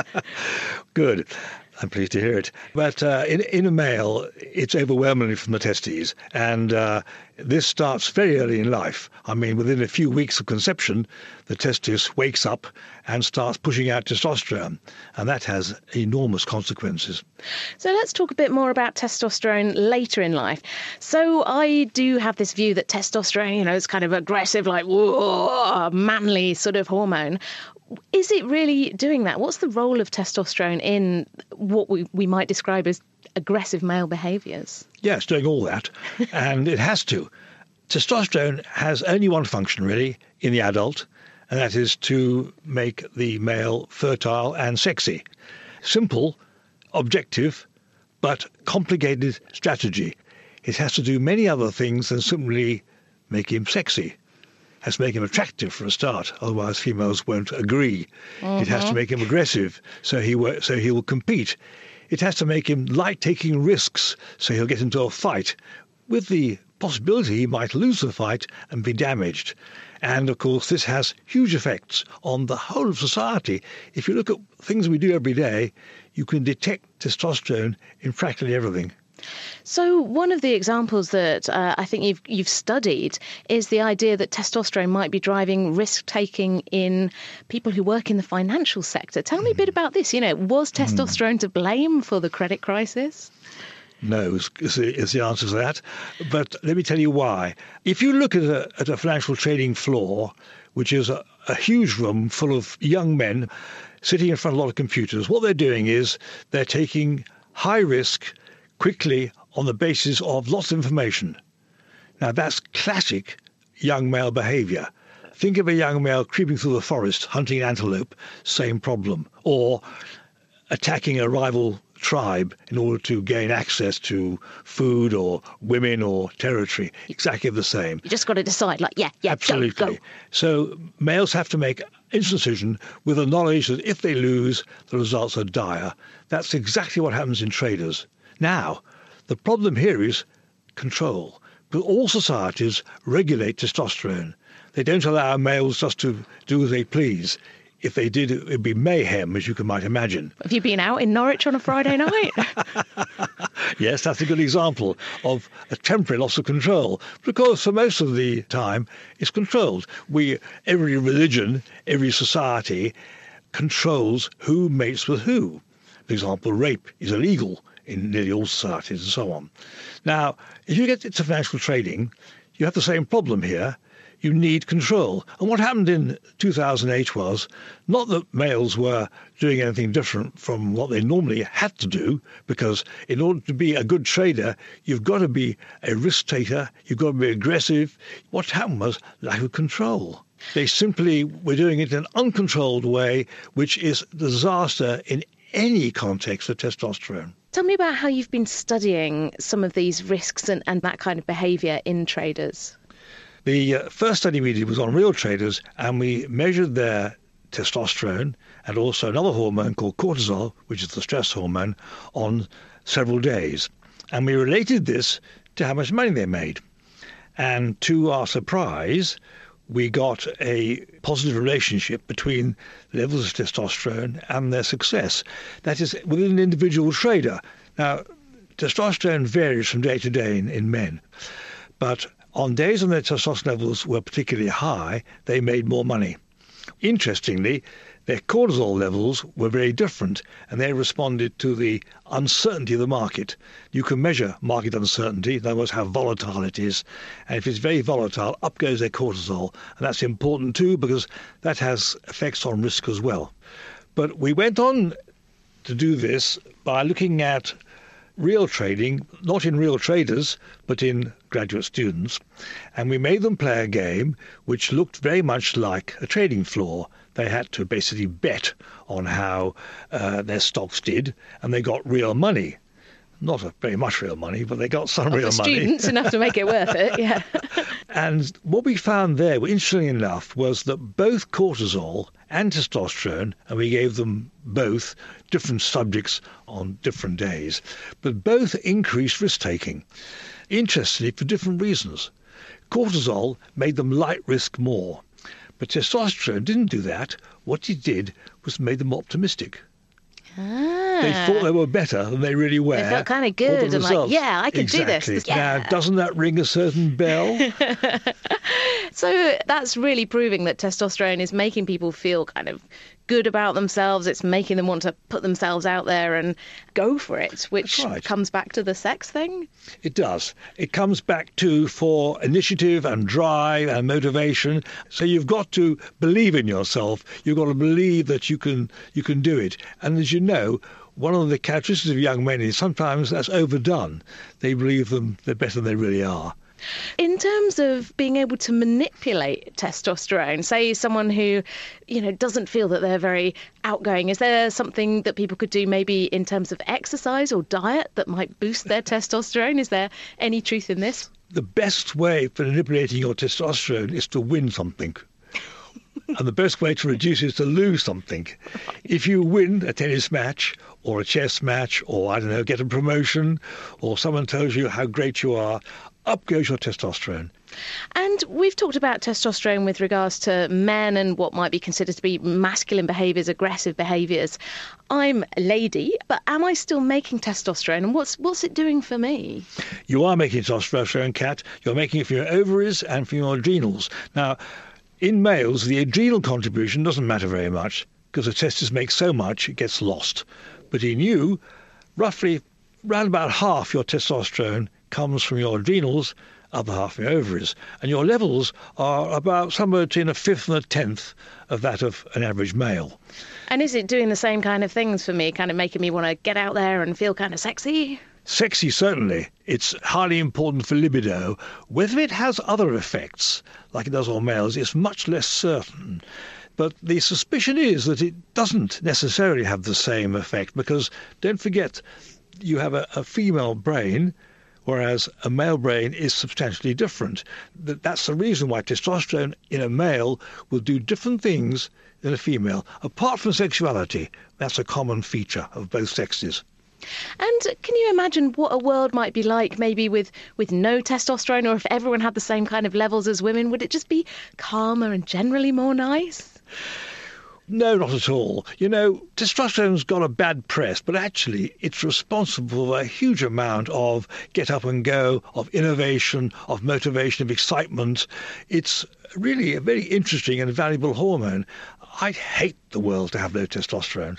Speaker 18: Good. I'm pleased to hear it. But uh, in, in a male, it's overwhelmingly from the testes. And uh, this starts very early in life. I mean, within a few weeks of conception, the testis wakes up and starts pushing out testosterone. And that has enormous consequences.
Speaker 3: So let's talk a bit more about testosterone later in life. So I do have this view that testosterone, you know, is kind of aggressive, like, whoa, manly sort of hormone. Is it really doing that? What's the role of testosterone in what we, we might describe as aggressive male behaviours?
Speaker 18: Yeah, it's doing all that, and it has to. Testosterone has only one function, really, in the adult, and that is to make the male fertile and sexy. Simple, objective, but complicated strategy. It has to do many other things than simply make him sexy. Has to make him attractive for a start, otherwise females won't agree. Mm-hmm. It has to make him aggressive, so he w- so he will compete. It has to make him like taking risks, so he'll get into a fight, with the possibility he might lose the fight and be damaged. And, of course, this has huge effects on the whole of society. If you look at things we do every day, you can detect testosterone in practically everything.
Speaker 3: So one of the examples that uh, I think you've you've studied is the idea that testosterone might be driving risk-taking in people who work in the financial sector. Tell me a bit about this. You know, was testosterone to blame for the credit crisis?
Speaker 18: No, is, is, the, is the answer to that. But let me tell you why. If you look at a, at a financial trading floor, which is a, a huge room full of young men sitting in front of a lot of computers, what they're doing is they're taking high risk quickly on the basis of lots of information. Now, that's classic young male behaviour. Think of a young male creeping through the forest, hunting antelope, same problem. Or attacking a rival tribe in order to gain access to food or women or territory. Exactly the same.
Speaker 3: You just got to decide, like, yeah, yeah,
Speaker 18: absolutely.
Speaker 3: Go, go.
Speaker 18: So males have to make instant decision with the knowledge that if they lose, the results are dire. That's exactly what happens in traders. Now, the problem here is control. But all societies regulate testosterone. They don't allow males just to do as they please. If they did, it would be mayhem, as you can might imagine.
Speaker 3: Have you been out in Norwich on a Friday night?
Speaker 18: Yes, that's a good example of a temporary loss of control, because for most of the time it's controlled. We, every religion, every society controls who mates with who. For example, rape is illegal in nearly all societies and so on. Now, if you get into financial trading, you have the same problem here. You need control. And what happened in two thousand eight was not that males were doing anything different from what they normally had to do, because in order to be a good trader, you've got to be a risk taker, you've got to be aggressive. What happened was lack of control. They simply were doing it in an uncontrolled way, which is disaster in any context of testosterone.
Speaker 3: Tell me about how you've been studying some of these risks and, and that kind of behaviour in traders.
Speaker 18: The uh, first study we did was on real traders, and we measured their testosterone and also another hormone called cortisol, which is the stress hormone, on several days. And we related this to how much money they made. And to our surprise, we got a positive relationship between levels of testosterone and their success. That is, within an individual trader. Now, testosterone varies from day to day in, in men, but on days when their testosterone levels were particularly high, they made more money. Interestingly, their cortisol levels were very different, and they responded to the uncertainty of the market. You can measure market uncertainty, in other words, how volatile it is. And if it's very volatile, up goes their cortisol. And that's important too, because that has effects on risk as well. But we went on to do this by looking at real trading, not in real traders, but in graduate students. And we made them play a game which looked very much like a trading floor. They had to basically bet on how uh, their stocks did, and they got real money. Not a, very much real money, but they got some
Speaker 3: well,
Speaker 18: real
Speaker 3: for
Speaker 18: money.
Speaker 3: Students enough to make it worth it, yeah.
Speaker 18: And what we found there, interestingly enough, was that both cortisol and testosterone, and we gave them both different subjects on different days, but both increased risk-taking. Interestingly, for different reasons. Cortisol made them light risk more, but testosterone didn't do that. What it did was made them optimistic.
Speaker 3: Ah.
Speaker 18: They thought they were better than they really were.
Speaker 3: They felt kind of good and like, yeah, I can
Speaker 18: exactly.
Speaker 3: do this. Yeah.
Speaker 18: Now, doesn't that ring a certain bell?
Speaker 3: So that's really proving that testosterone is making people feel kind of good about themselves. It's making them want to put themselves out there and go for it, which
Speaker 18: right.
Speaker 3: comes back to the sex thing.
Speaker 18: It does. It comes back to for initiative and drive and motivation. So you've got to believe in yourself. You've got to believe that you can you can do it. And as you know, one of the characteristics of young men is sometimes that's overdone. They believe them they're better than they really are.
Speaker 3: In terms of being able to manipulate testosterone, say someone who, you know, doesn't feel that they're very outgoing, is there something that people could do maybe in terms of exercise or diet that might boost their testosterone? Is there any truth in this?
Speaker 18: The best way for manipulating your testosterone is to win something. And the best way to reduce it is to lose something. If you win a tennis match or a chess match or, I don't know, get a promotion or someone tells you how great you are, up goes your testosterone.
Speaker 3: And we've talked about testosterone with regards to men and what might be considered to be masculine behaviours, aggressive behaviours. I'm a lady, but am I still making testosterone, and what's what's it doing for me?
Speaker 18: You are making testosterone, Kat. You're making it from your ovaries and from your adrenals. Now, in males, the adrenal contribution doesn't matter very much because the testes make so much it gets lost. But in you, roughly round about half your testosterone comes from your adrenals, other half from your ovaries, and your levels are about somewhere between a fifth and a tenth of that of an average male.
Speaker 3: And is it doing the same kind of things for me, kind of making me want to get out there and feel kind of sexy?
Speaker 18: Sexy, certainly. It's highly important for libido. Whether it has other effects, like it does on males, is much less certain. But the suspicion is that it doesn't necessarily have the same effect, because don't forget, you have a, a female brain, whereas a male brain is substantially different. That's the reason why testosterone in a male will do different things than a female. Apart from sexuality, that's a common feature of both sexes.
Speaker 3: And can you imagine what a world might be like maybe with, with no testosterone, or if everyone had the same kind of levels as women? Would it just be calmer and generally more nice?
Speaker 18: No, not at all. You know, testosterone's got a bad press, but actually it's responsible for a huge amount of get up and go, of innovation, of motivation, of excitement. It's really a very interesting and valuable hormone. I'd hate the world to have no testosterone.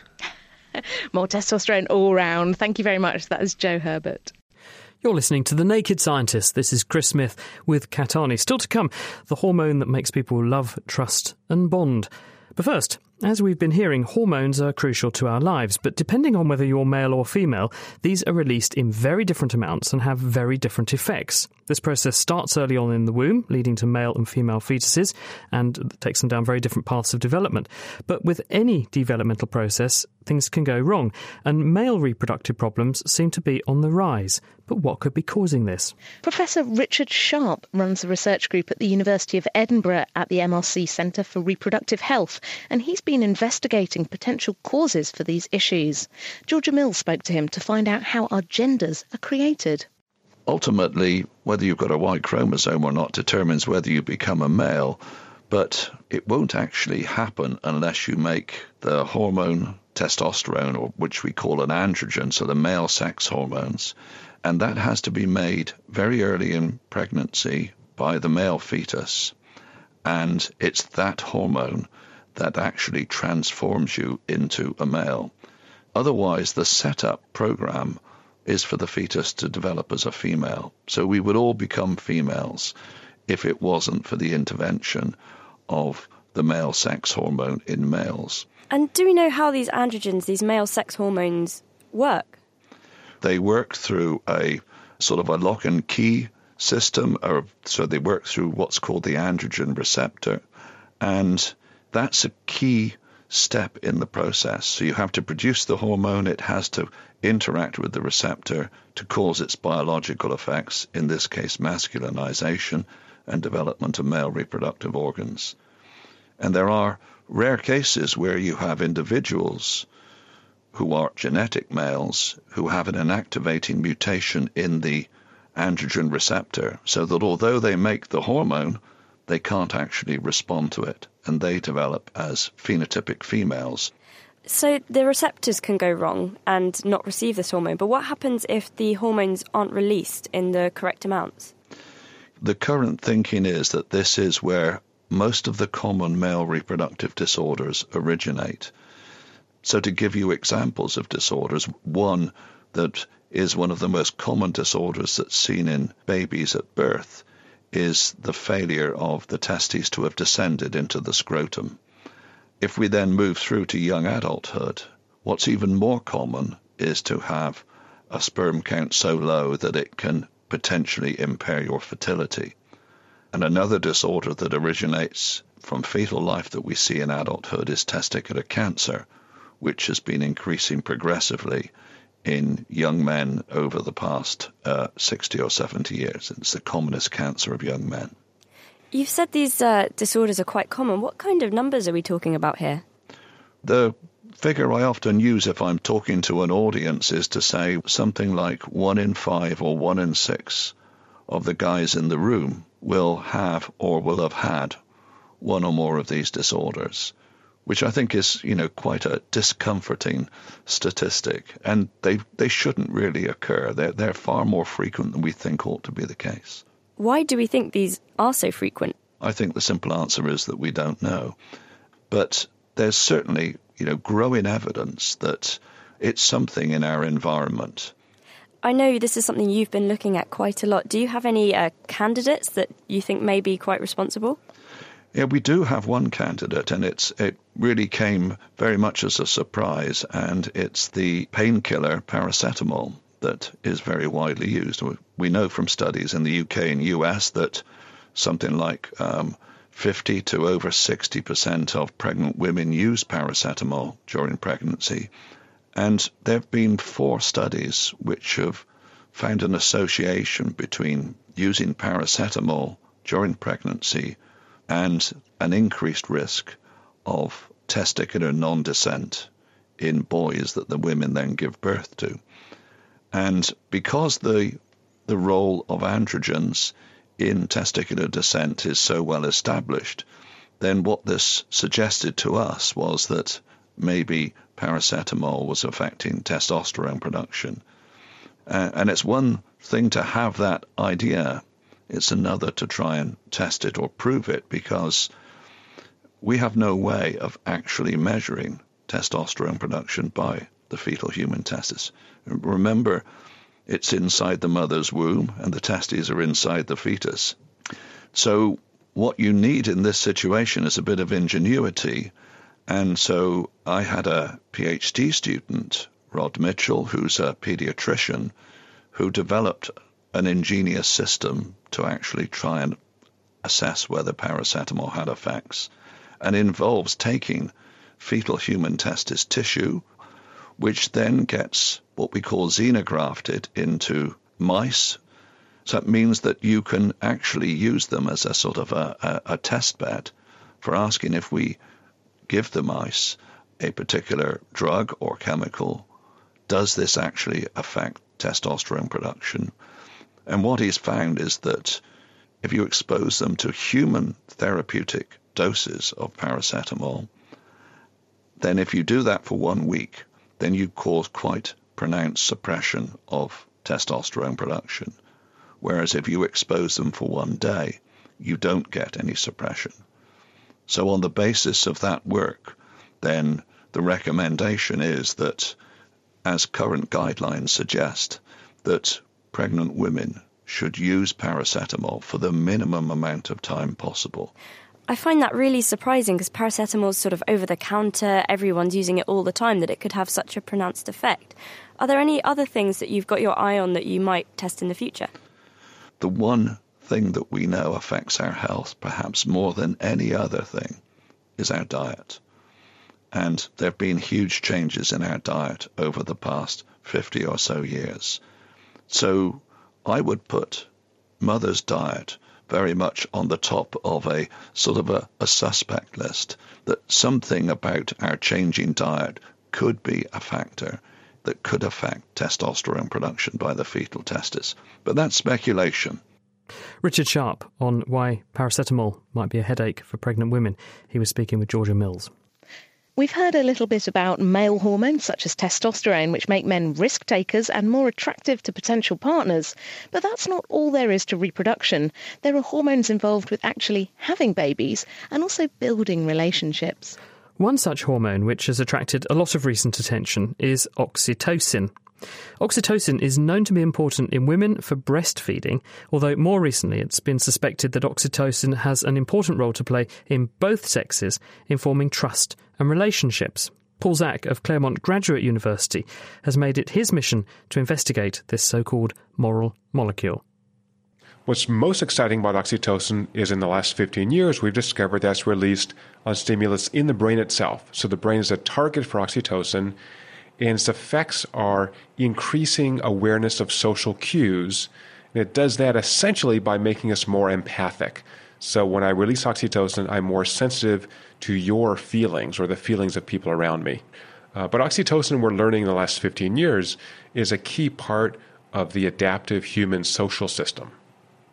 Speaker 3: More testosterone all round. Thank you very much. That is Jo Herbert.
Speaker 2: You're listening to The Naked Scientist. This is Chris Smith with Kat Arney. Still to come, the hormone that makes people love, trust and bond. But first, as we've been hearing, hormones are crucial to our lives, but depending on whether you're male or female, these are released in very different amounts and have very different effects. This process starts early on in the womb, leading to male and female fetuses, and takes them down very different paths of development. But with any developmental process, things can go wrong, and male reproductive problems seem to be on the rise. But what could be causing this?
Speaker 3: Professor Richard Sharp runs a research group at the University of Edinburgh at the M R C Centre for Reproductive Health, and he's been investigating potential causes for these issues. Georgia Mills spoke to him to find out how our genders are created.
Speaker 19: Ultimately, whether you've got a Y chromosome or not determines whether you become a male, but it won't actually happen unless you make the hormone testosterone, or which we call an androgen, so the male sex hormones, and that has to be made very early in pregnancy by the male fetus, and it's that hormone that actually transforms you into a male. Otherwise, the setup program is for the fetus to develop as a female. So we would all become females if it wasn't for the intervention of the male sex hormone in males.
Speaker 14: And do we know how these androgens, these male sex hormones, work?
Speaker 19: They work through a sort of a lock and key system, or so they work through what's called the androgen receptor, and that's a key step in the process. So you have to produce the hormone, it has to interact with the receptor to cause its biological effects, in this case masculinization and development of male reproductive organs. And there are rare cases where you have individuals who are genetic males who have an inactivating mutation in the androgen receptor, so that although they make the hormone, they can't actually respond to it, and they develop as phenotypic females.
Speaker 14: So the receptors can go wrong and not receive this hormone, but what happens if the hormones aren't released in the correct amounts?
Speaker 19: The current thinking is that this is where most of the common male reproductive disorders originate. So to give you examples of disorders, one that is one of the most common disorders that's seen in babies at birth is the failure of the testes to have descended into the scrotum. If we then move through to young adulthood, what's even more common is to have a sperm count so low that it can potentially impair your fertility. And another disorder that originates from fetal life that we see in adulthood is testicular cancer, which has been increasing progressively in young men over the past uh, sixty or seventy years. It's the commonest cancer of young men.
Speaker 14: You've said these uh, disorders are quite common. What kind of numbers are we talking about here?
Speaker 19: The figure I often use if I'm talking to an audience is to say something like one in five or one in six of the guys in the room will have or will have had one or more of these disorders, which I think is, you know, quite a discomforting statistic. And they they shouldn't really occur. They're, they're far more frequent than we think ought to be the case.
Speaker 14: Why do we think these are so frequent?
Speaker 19: I think the simple answer is that we don't know. But there's certainly, you know, growing evidence that it's something in our environment.
Speaker 14: I know this is something you've been looking at quite a lot. Do you have any uh, candidates that you think may be quite responsible?
Speaker 19: Yeah, we do have one candidate, and it's it really came very much as a surprise, and it's the painkiller paracetamol that is very widely used. We know from studies in the U K and U S that something like um, fifty to over sixty percent of pregnant women use paracetamol during pregnancy. And there have been four studies which have found an association between using paracetamol during pregnancy and an increased risk of testicular non-descent in boys that the women then give birth to. And because the the role of androgens in testicular descent is so well established, then what this suggested to us was that maybe paracetamol was affecting testosterone production. Uh, and it's one thing to have that idea. It's another to try and test it or prove it, because we have no way of actually measuring testosterone production by the fetal human testis. Remember, it's inside the mother's womb and the testes are inside the fetus. So what you need in this situation is a bit of ingenuity. And so I had a PhD student, Rod Mitchell, who's a pediatrician, who developed an ingenious system to actually try and assess whether paracetamol had effects, and involves taking fetal human testis tissue, which then gets what we call xenografted into mice. So it means that you can actually use them as a sort of a, a, a test bed for asking if we give the mice a particular drug or chemical, does this actually affect testosterone production? And what he's found is that if you expose them to human therapeutic doses of paracetamol, then if you do that for one week, then you cause quite pronounced suppression of testosterone production. Whereas if you expose them for one day, you don't get any suppression. So on the basis of that work, then the recommendation is that, as current guidelines suggest, that pregnant women should use paracetamol for the minimum amount of time possible.
Speaker 14: I find that really surprising, because paracetamol is sort of over-the-counter, everyone's using it all the time, that it could have such a pronounced effect. Are there any other things that you've got your eye on that you might test in the future?
Speaker 19: The one thing that we know affects our health, perhaps more than any other thing, is our diet. And there have been huge changes in our diet over the past fifty or so years. So I would put mother's diet very much on the top of a sort of a, a suspect list, that something about our changing diet could be a factor that could affect testosterone production by the fetal testis. But that's speculation.
Speaker 2: Richard Sharp on why paracetamol might be a headache for pregnant women. He was speaking with Georgia Mills.
Speaker 3: We've heard a little bit about male hormones such as testosterone, which make men risk takers and more attractive to potential partners. But that's not all there is to reproduction. There are hormones involved with actually having babies and also building relationships.
Speaker 2: One such hormone which has attracted a lot of recent attention is oxytocin. Oxytocin is known to be important in women for breastfeeding, although more recently it's been suspected that oxytocin has an important role to play in both sexes in forming trust and relationships. Paul Zak of Claremont Graduate University has made it his mission to investigate this so-called moral molecule.
Speaker 20: What's most exciting about oxytocin is in the last fifteen years, we've discovered that's released on stimulus in the brain itself. So the brain is a target for oxytocin, and its effects are increasing awareness of social cues. And it does that essentially by making us more empathic. So when I release oxytocin, I'm more sensitive to your feelings or the feelings of people around me. Uh, but oxytocin, we're learning in the last fifteen years, is a key part of the adaptive human social system.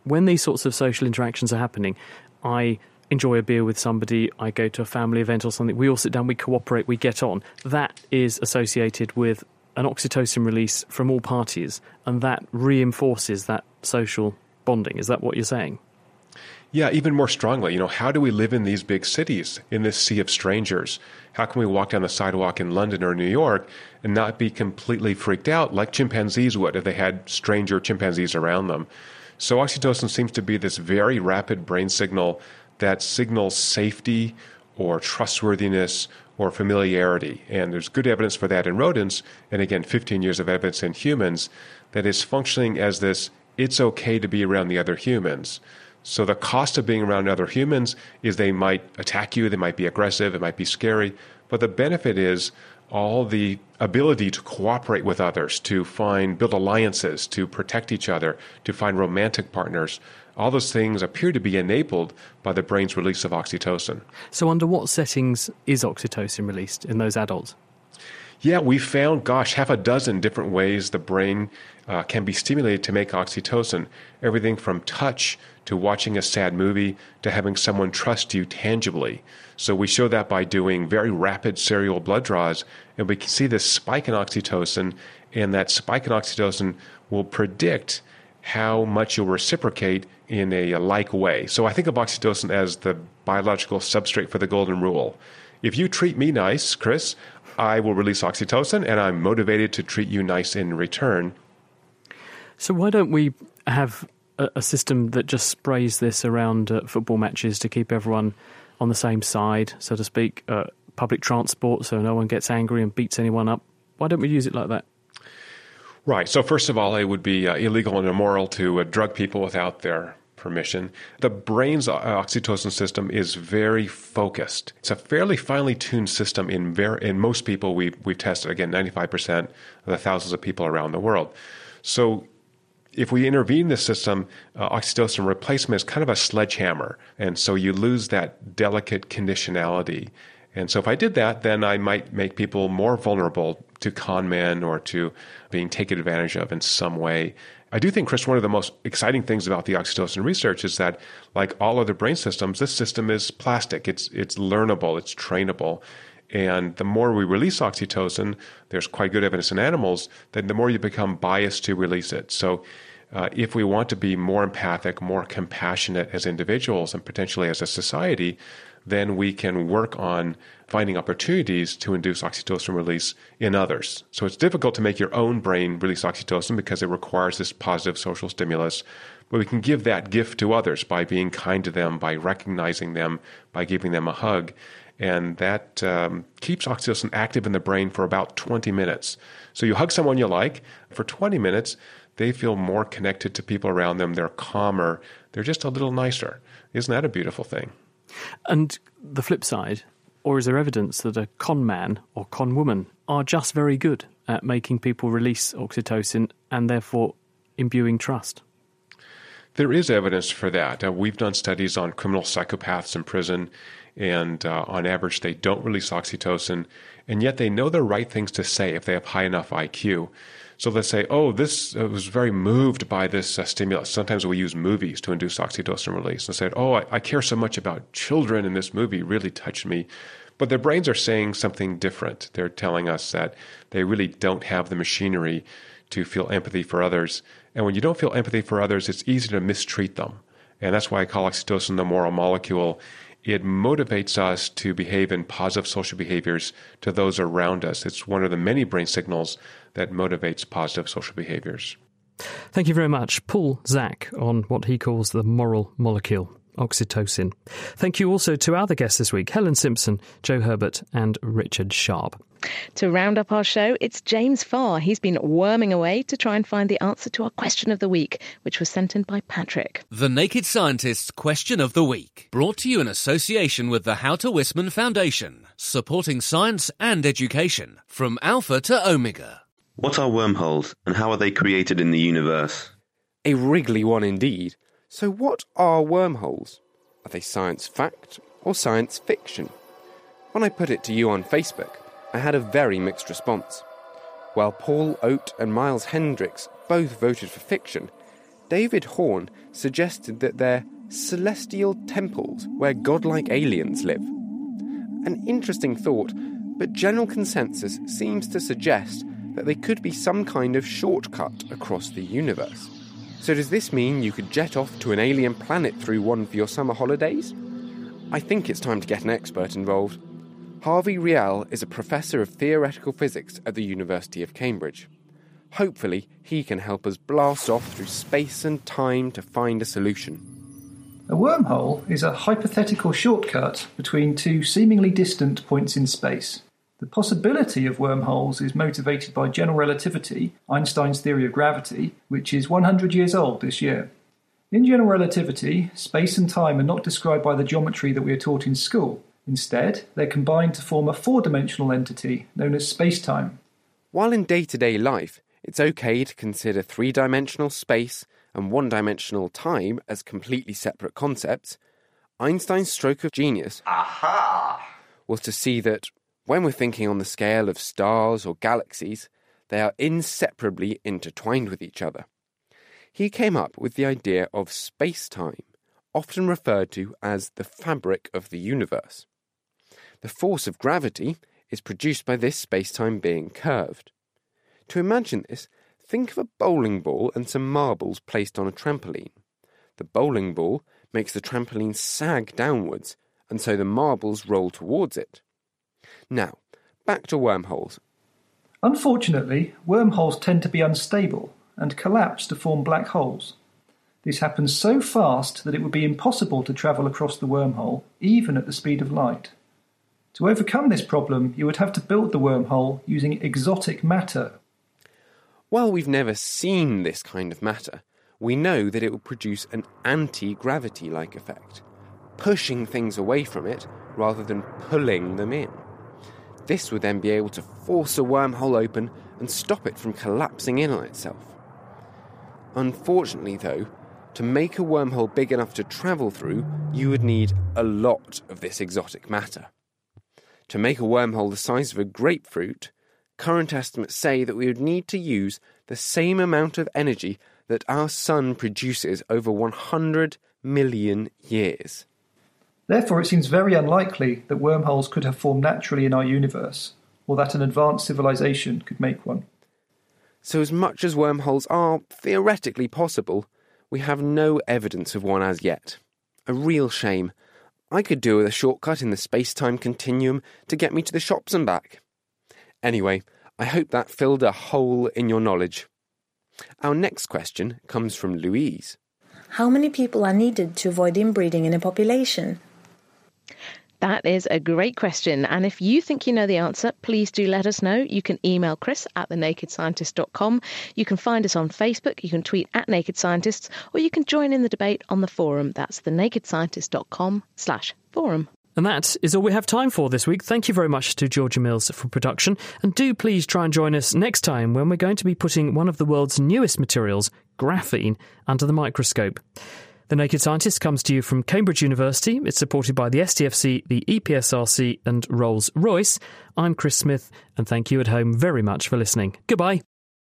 Speaker 2: when these sorts of social interactions are happening, I enjoy a beer with somebody, I go to a family event or something, we all sit down, we cooperate, we get on. That is associated with an oxytocin release from all parties, and that reinforces that social bonding. Is that what you're saying?
Speaker 20: Yeah, even more strongly. You know, how do we live in these big cities, in this sea of strangers? How can we walk down the sidewalk in London or New York and not be completely freaked out like chimpanzees would if they had stranger chimpanzees around them? So oxytocin seems to be this very rapid brain signal that signals safety or trustworthiness or familiarity. And there's good evidence for that in rodents, and again, fifteen years of evidence in humans, that is functioning as this, it's okay to be around the other humans. So the cost of being around other humans is they might attack you, they might be aggressive, it might be scary, but the benefit is all the ability to cooperate with others, to find, build alliances, to protect each other, to find romantic partners. All those things appear to be enabled by the brain's release of oxytocin.
Speaker 2: So under what settings is oxytocin released in those adults?
Speaker 20: Yeah, we found, gosh, half a dozen different ways the brain uh, can be stimulated to make oxytocin. Everything from touch to watching a sad movie to having someone trust you tangibly. So we show that by doing very rapid serial blood draws, and we can see this spike in oxytocin, and that spike in oxytocin will predict how much you'll reciprocate in a, a like way. So I think of oxytocin as the biological substrate for the golden rule. If you treat me nice, Chris, I will release oxytocin, and I'm motivated to treat you nice in return.
Speaker 2: So why don't we have a, a system that just sprays this around uh, football matches to keep everyone on the same side, so to speak, uh, public transport, so no one gets angry and beats anyone up? Why don't we use it like that?
Speaker 20: Right. So first of all, it would be uh, illegal and immoral to uh, drug people without their permission. The brain's oxytocin system is very focused. It's a fairly finely tuned system in very, in most people we, we've tested, again, ninety-five percent of the thousands of people around the world. So if we intervene in this system, uh, oxytocin replacement is kind of a sledgehammer. And so you lose that delicate conditionality. And so if I did that, then I might make people more vulnerable to con men or to being taken advantage of in some way. I do think, Chris, one of the most exciting things about the oxytocin research is that, like all other brain systems, this system is plastic. It's it's learnable. It's trainable. And the more we release oxytocin, there's quite good evidence in animals, that the more you become biased to release it. So uh, if we want to be more empathic, more compassionate as individuals and potentially as a society, then we can work on finding opportunities to induce oxytocin release in others. So it's difficult to make your own brain release oxytocin because it requires this positive social stimulus, but we can give that gift to others by being kind to them, by recognizing them, by giving them a hug. And that um, keeps oxytocin active in the brain for about twenty minutes. So you hug someone you like, for twenty minutes, they feel more connected to people around them, they're calmer, they're just a little nicer. Isn't that a beautiful thing?
Speaker 2: And the flip side, or is there evidence that a con man or con woman are just very good at making people release oxytocin and therefore imbuing trust?
Speaker 20: There is evidence for that. Uh, we've done studies on criminal psychopaths in prison, and uh, on average they don't release oxytocin, and yet they know the right things to say if they have high enough I Q. So they say, oh, this uh, was very moved by this uh, stimulus. Sometimes we use movies to induce oxytocin release. And said, oh, I, I care so much about children, and this movie really touched me. But their brains are saying something different. They're telling us that they really don't have the machinery to feel empathy for others. And when you don't feel empathy for others, it's easy to mistreat them. And that's why I call oxytocin the moral molecule. It motivates us to behave in positive social behaviors to those around us. It's one of the many brain signals that motivates positive social behaviors.
Speaker 2: Thank you very much, Paul Zak, on what he calls the moral molecule, oxytocin. Thank you also to our other guests this week, Helen Simpson, Joe Herbert and Richard Sharp.
Speaker 3: To round up our show, it's James Farr. He's been worming away to try and find the answer to our question of the week, which was sent in by Patrick.
Speaker 4: The Naked Scientist's Question of the Week, brought to you in association with the Houter Wisman Foundation, supporting science and education from Alpha to Omega.
Speaker 21: What are wormholes, and how are they created in the universe?
Speaker 12: A wriggly one indeed. So what are wormholes? Are they science fact or science fiction? When I put it to you on Facebook, I had a very mixed response. While Paul Oates and Miles Hendricks both voted for fiction, David Horn suggested that they're celestial temples where godlike aliens live. An interesting thought, but general consensus seems to suggest that they could be some kind of shortcut across the universe. So does this mean you could jet off to an alien planet through one for your summer holidays? I think it's time to get an expert involved. Harvey Riel is a professor of theoretical physics at the University of Cambridge. Hopefully, he can help us blast off through space and time to find a solution.
Speaker 1: A wormhole is a hypothetical shortcut between two seemingly distant points in space. The possibility of wormholes is motivated by general relativity, Einstein's theory of gravity, which is one hundred years old this year. In general relativity, space and time are not described by the geometry that we are taught in school. Instead, they're combined to form a four-dimensional entity known as space-time.
Speaker 12: While in day-to-day life, it's okay to consider three-dimensional space and one-dimensional time as completely separate concepts, Einstein's stroke of genius Aha! was to see that when we're thinking on the scale of stars or galaxies, they are inseparably intertwined with each other. He came up with the idea of space-time, often referred to as the fabric of the universe. The force of gravity is produced by this space-time being curved. To imagine this, think of a bowling ball and some marbles placed on a trampoline. The bowling ball makes the trampoline sag downwards, and so the marbles roll towards it. Now, back to wormholes.
Speaker 1: Unfortunately, wormholes tend to be unstable and collapse to form black holes. This happens so fast that it would be impossible to travel across the wormhole, even at the speed of light. To overcome this problem, you would have to build the wormhole using exotic matter.
Speaker 12: While we've never seen this kind of matter, we know that it will produce an anti-gravity-like effect, pushing things away from it rather than pulling them in. This would then be able to force a wormhole open and stop it from collapsing in on itself. Unfortunately, though, to make a wormhole big enough to travel through, you would need a lot of this exotic matter. To make a wormhole the size of a grapefruit, current estimates say that we would need to use the same amount of energy that our sun produces over one hundred million years.
Speaker 1: Therefore, it seems very unlikely that wormholes could have formed naturally in our universe, or that an advanced civilization could make one.
Speaker 12: So as much as wormholes are theoretically possible, we have no evidence of one as yet. A real shame. I could do with a shortcut in the space-time continuum to get me to the shops and back. Anyway, I hope that filled a hole in your knowledge. Our next question comes from Louise.
Speaker 22: How many people are needed to avoid inbreeding in a population?
Speaker 3: That is a great question, and if you think you know the answer, please do let us know. You can email Chris at the naked scientist dot com. You can find us on Facebook, you can tweet at Naked Scientists, or you can join in the debate on the forum. That's the naked scientist dot com slash forum.
Speaker 2: And that is all we have time for this week. Thank you very much to Georgia Mills for production. And do please try and join us next time when we're going to be putting one of the world's newest materials, graphene, under the microscope. The Naked Scientist comes to you from Cambridge University. It's supported by the S T F C, the E P S R C and Rolls-Royce. I'm Chris Smith, and thank you at home very much for listening. Goodbye.